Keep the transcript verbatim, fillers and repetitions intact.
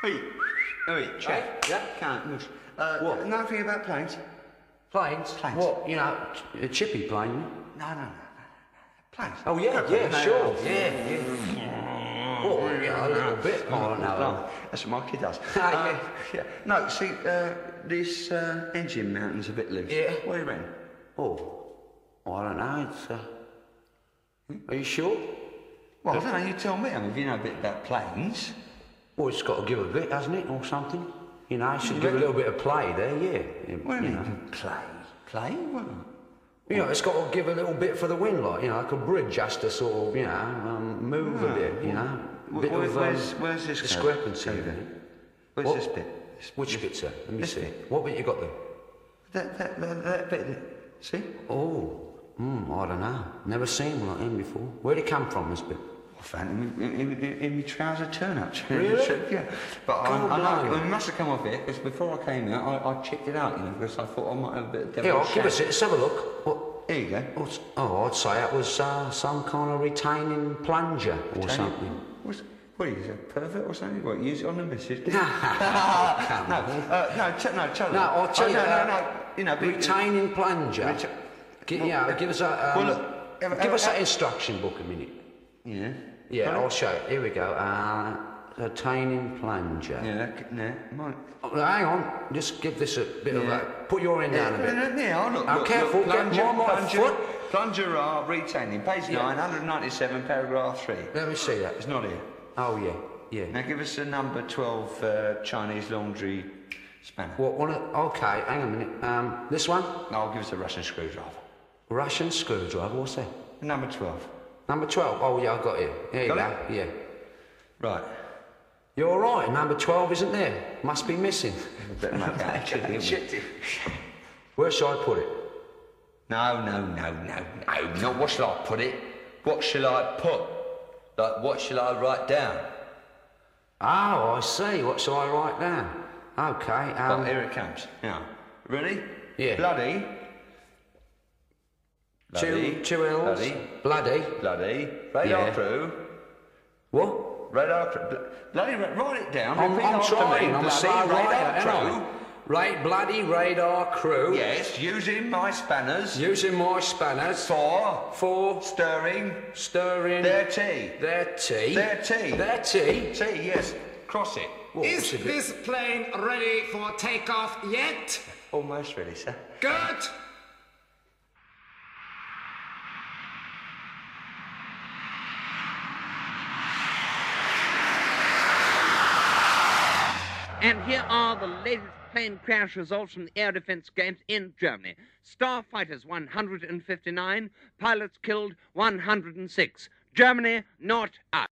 Hey, hey, chap. Hey? Yeah? Can't mush. Uh, What? Nothing about planes? Planes? Planes. What, you know, a chippy plane? you mean? No, no, no, no. Planes. Oh, yeah, Okay, yeah, no, sure. no. Yeah, yeah. Oh, yeah, a little bit. I don't know. No, that's what my kid does. Ah, Uh, yeah. yeah. No, see, uh, this uh, engine mounting's a bit loose. Yeah. What do you reckon? Oh, I don't know. It's, uh... Are you sure? Well, I don't know, you tell me. I mean, if you know a bit about planes. Well, it's got to give a bit, hasn't it, or something? You know, it should You give a reckon? little bit of play there, yeah. What do you you know. mean, play? Play? What? You know, it's got to give a little bit for the wind, like, you know, like a bridge just to sort of, you know, um, move a bit, you know. Wh- Bit where- of, um, where's, where's this discrepancy. go? you know. Where's What? this bit? This- Which this- bit, sir? Let me this see. bit. What bit you got there? That, that, that, that bit. there. See? Oh, hmm, I don't know. Never seen one like him before. Where'd it come from, this bit? I found him in, in, in, in my trouser turn-ups. Really? Yeah. But I, God, I, know, blimey. it must have come off here, because before I came here, I, I checked it out, you know, because I thought I might have a bit of Here, devil's I'll give us shadow. it. Let's have a look. What? Here you go. What's, oh, I'd say it was uh, some kind of retaining plunger or Tell you- something. What's, what are you, a pervert or something? What, use it on the missus? No, no, come on. uh, no, ch- no, tell No, I'll tell oh, you. no, uh, no, no, you know, but- retaining plunger. Reta- Gi- yeah, give us a. Um, Well, look, give uh, us uh, that instruction book a minute. Yeah. Yeah, Sorry? I'll show you. Here we go. Uh, retaining plunger. Yeah, that, no, might. Oh, hang on. Just give this a bit of Yeah. a. Put your end down a bit. Yeah, yeah, oh, look, Oh, look, careful, look, get plunger, more on my plunger, foot. Plunger R, retaining, page Yeah. nine, one ninety-seven, paragraph three. Let me see that. It's not here. Oh yeah, yeah. Now give us a number twelve uh, Chinese laundry spanner. What one? Of, okay, hang on a minute. Um, this one. No, give us a Russian screwdriver. Russian screwdriver. What's that? Number twelve. Number twelve. Oh yeah, I got it. There you Got go. Yeah. Right. You're all right. Number twelve isn't there. Must be missing. Better make that actually. Shit. Where shall I put it? No, no, no, no, no. Not what shall I put it? What shall I put? Like, what shall I write down? Oh, I see. What shall I write down? Okay. Oh, Um, here it comes. Now, ready? Yeah. Bloody. two, Bloody. two L's. Bloody. Bloody. Bloody. Radar Yeah. crew. What? Radar crew. Bl- Bloody. ra- Write it down. I'm, Repeat I'm after trying. me. I'm Bloody see radar radar crew. crew. Right, bloody radar crew. Yes, using my spanners Using my spanners for for stirring stirring their tea. their tea. Their tea. Their tea. Tea, yes. Cross it. What, Is what's it do? this plane ready for takeoff yet? Almost ready, sir. Good. And here are the latest plane crash results from the air defense games in Germany. Starfighters one hundred fifty-nine, pilots killed one hundred six. Germany not out.